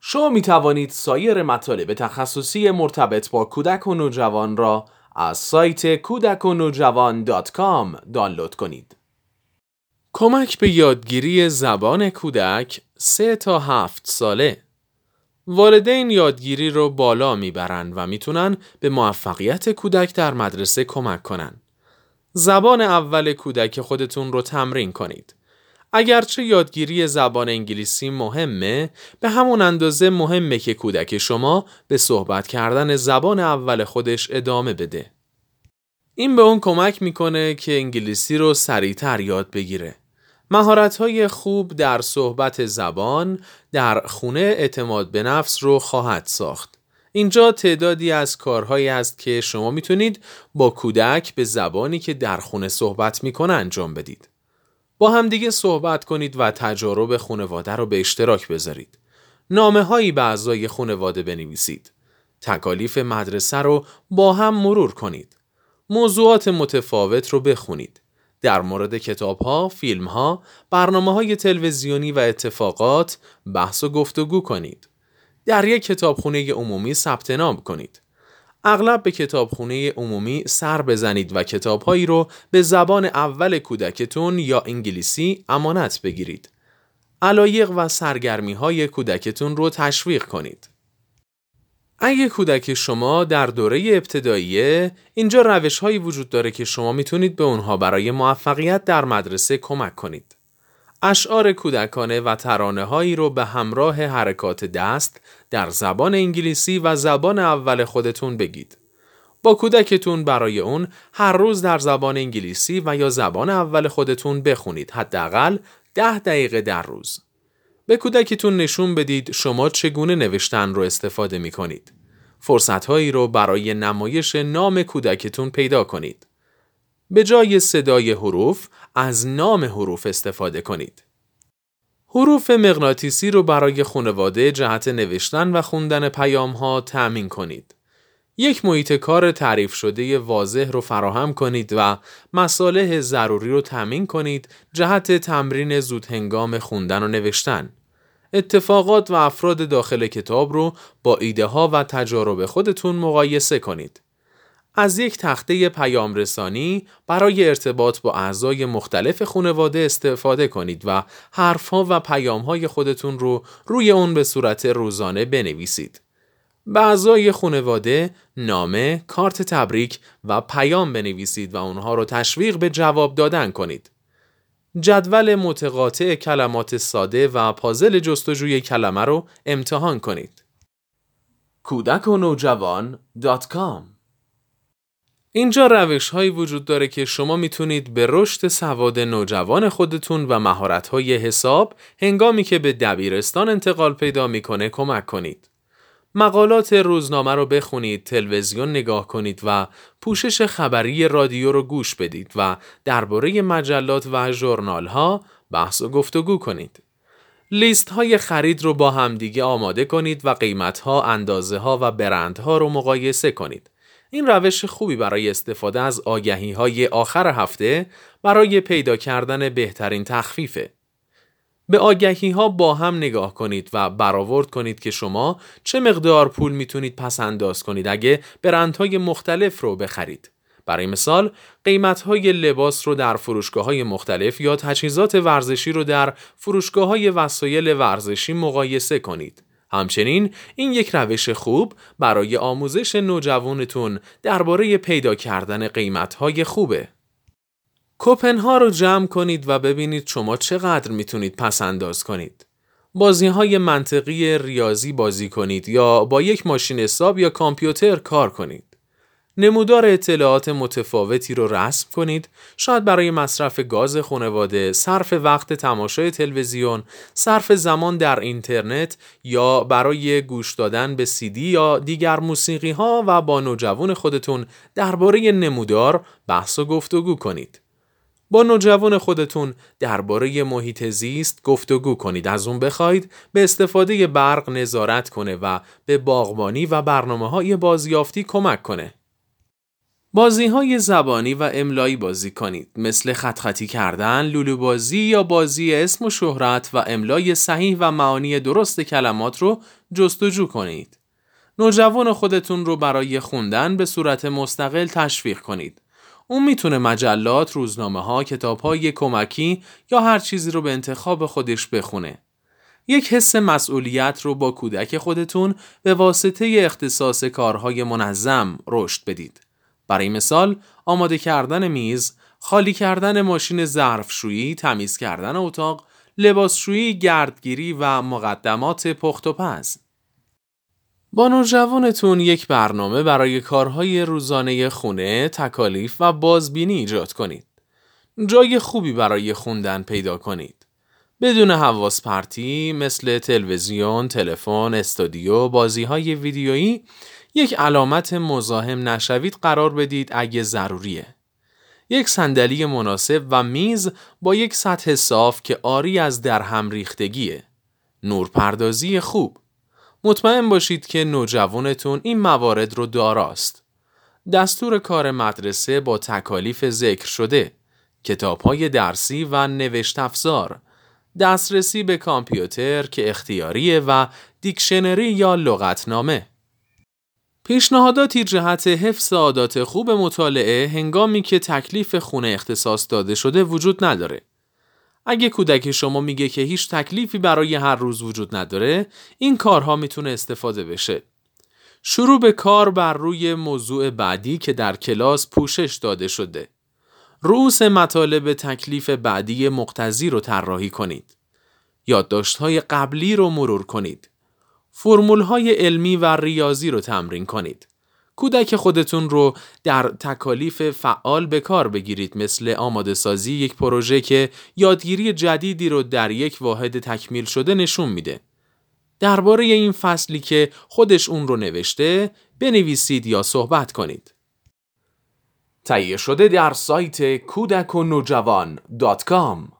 شما می توانید سایر مطالب تخصصی مرتبط با کودک و نوجوان را از سایت kudakonojava.com دانلود کنید. کمک به یادگیری زبان کودک 3 تا 7 ساله. والدین یادگیری رو بالا میبرن و میتونن به موفقیت کودک در مدرسه کمک کنن. زبان اول کودک خودتون رو تمرین کنید. اگرچه یادگیری زبان انگلیسی مهمه، به همون اندازه مهمه که کودک شما به صحبت کردن زبان اول خودش ادامه بده. این به اون کمک میکنه که انگلیسی رو سریعتر یاد بگیره. مهارت‌های خوب در صحبت زبان در خونه اعتماد به نفس رو خواهد ساخت. اینجا تعدادی از کارهایی هست که شما میتونید با کودک به زبانی که در خونه صحبت میکنه انجام بدید. با همدیگه صحبت کنید و تجارب خانواده رو به اشتراک بذارید. نامه‌هایی به اعضای خانواده بنویسید. تکالیف مدرسه رو با هم مرور کنید. موضوعات متفاوت رو بخونید. در مورد کتاب‌ها، فیلم‌ها، برنامه‌های تلویزیونی و اتفاقات بحث و گفتگو کنید. در یک کتابخانه عمومی ثبت نام کنید. اغلب به کتابخانه عمومی سر بزنید و کتاب‌هایی رو به زبان اول کودکتون یا انگلیسی امانت بگیرید. علایق و سرگرمی‌های کودکتون رو تشویق کنید. اگه کودک شما در دوره ابتداییه، اینجا روش‌هایی وجود داره که شما میتونید به اونها برای موفقیت در مدرسه کمک کنید. اشعار کودکانه و ترانه‌هایی رو به همراه حرکات دست در زبان انگلیسی و زبان اول خودتون بگید. با کودکتون برای اون هر روز در زبان انگلیسی و یا زبان اول خودتون بخونید، حداقل 10 دقیقه در روز. به کودکتون نشون بدید شما چگونه نوشتن رو استفاده می کنید. فرصت‌هایی رو برای نمایش نام کودکتون پیدا کنید. به جای صدای حروف، از نام حروف استفاده کنید. حروف مغناطیسی رو برای خانواده جهت نوشتن و خوندن پیام‌ها تأمین کنید. یک محیط کار تعریف شده واضح رو فراهم کنید و مصالح ضروری رو تأمین کنید جهت تمرین زودهنگام خوندن و نوشتن. اتفاقات و افراد داخل کتاب رو با ایده ها و تجارب خودتون مقایسه کنید. از یک تخته پیام رسانی برای ارتباط با اعضای مختلف خانواده استفاده کنید و حرفها و پیامهای خودتون رو روی اون به صورت روزانه بنویسید. به اعضای خانواده نامه، کارت تبریک و پیام بنویسید و اونها رو تشویق به جواب دادن کنید. جدول متقاطع کلمات ساده و پازل جستجوی کلمه رو امتحان کنید. kudakonojava.com. اینجا روش‌هایی وجود داره که شما میتونید به رشد سواد نوجوان خودتون و مهارت‌های حساب هنگامی که به دبیرستان انتقال پیدا میکنه کمک کنید. مقالات روزنامه رو بخونید، تلویزیون نگاه کنید و پوشش خبری رادیو رو گوش بدید و درباره مجلات و ژورنال‌ها بحث و گفتگو کنید. لیست‌های خرید رو با همدیگه آماده کنید و قیمت‌ها، اندازه‌ها و برندها رو مقایسه کنید. این روش خوبی برای استفاده از آگهی‌های آخر هفته برای پیدا کردن بهترین تخفیفه. به آگهی‌ها با هم نگاه کنید و برآورد کنید که شما چه مقدار پول میتونید پس انداز کنید اگه برندهای مختلف رو بخرید. برای مثال، قیمت‌های لباس رو در فروشگاه‌های مختلف یا تجهیزات ورزشی رو در فروشگاه‌های وسایل ورزشی مقایسه کنید. همچنین این یک روش خوب برای آموزش نوجوانتون درباره پیدا کردن قیمت‌های خوبه. کوپن‌ها رو جمع کنید و ببینید شما چقدر میتونید پس انداز کنید. بازی‌های منطقی ریاضی بازی کنید یا با یک ماشین حساب یا کامپیوتر کار کنید. نمودار اطلاعات متفاوتی رو رسم کنید، شاید برای مصرف گاز خانواده، صرف وقت تماشای تلویزیون، صرف زمان در اینترنت یا برای گوش دادن به CD یا دیگر موسیقی‌ها و با نوجوان خودتون درباره نمودار بحث و گفتگو کنید. با نوجوان خودتون درباره محیط زیست گفتگو کنید. از اون بخواید به استفاده برق نظارت کنه و به باغبانی و برنامه‌های بازیافتی کمک کنه. بازی‌های زبانی و املایی بازی کنید، مثل خط خطی کردن، لولو بازی یا بازی اسم و شهرت و املای صحیح و معانی درست کلمات رو جستجو کنید. نوجوان خودتون رو برای خوندن به صورت مستقل تشویق کنید. اون میتونه مجلات، روزنامه‌ها، کتاب‌های کمکی یا هر چیزی رو به انتخاب خودش بخونه. یک حس مسئولیت رو با کودک خودتون به واسطه اختصاص کارهای منظم رشد بدید. برای مثال، آماده کردن میز، خالی کردن ماشین ظرفشویی، تمیز کردن اتاق، لباسشویی، گردگیری و مقدمات پخت و پز. با نوجوانتون یک برنامه برای کارهای روزانه خونه، تکالیف و بازبینی ایجاد کنید. جای خوبی برای خوندن پیدا کنید. بدون حواس پرتی مثل تلویزیون، تلفن، استودیو، بازی‌های ویدیویی یک علامت مزاحم نشوید قرار بدید اگه ضروریه. یک صندلی مناسب و میز با یک سطح صاف که عاری از درهم ریختگیه. نورپردازی خوب. مطمئن باشید که نوجوانتون این موارد رو داراست. دستور کار مدرسه با تکالیف ذکر شده، کتاب‌های درسی و نوشت افزار، دسترسی به کامپیوتر که اختیاریه و دیکشنری یا لغتنامه. پیشنهاداتی جهت حفظ عادات خوب مطالعه هنگامی که تکلیف خونه اختصاص داده شده وجود نداره. اگه کودک شما میگه که هیچ تکلیفی برای هر روز وجود نداره، این کارها میتونه استفاده بشه. شروع به کار بر روی موضوع بعدی که در کلاس پوشش داده شده. رؤوس مطالب تکلیف بعدی مقتضی رو طراحی کنید. یادداشت‌های قبلی رو مرور کنید. فرمول‌های علمی و ریاضی رو تمرین کنید. کودک خودتون رو در تکالیف فعال به کار بگیرید، مثل آماده سازی یک پروژه که یادگیری جدیدی رو در یک واحد تکمیل شده نشون میده. درباره این فصلی که خودش اون رو نوشته بنویسید یا صحبت کنید. تهیه شده در سایت کودکونوجوان.com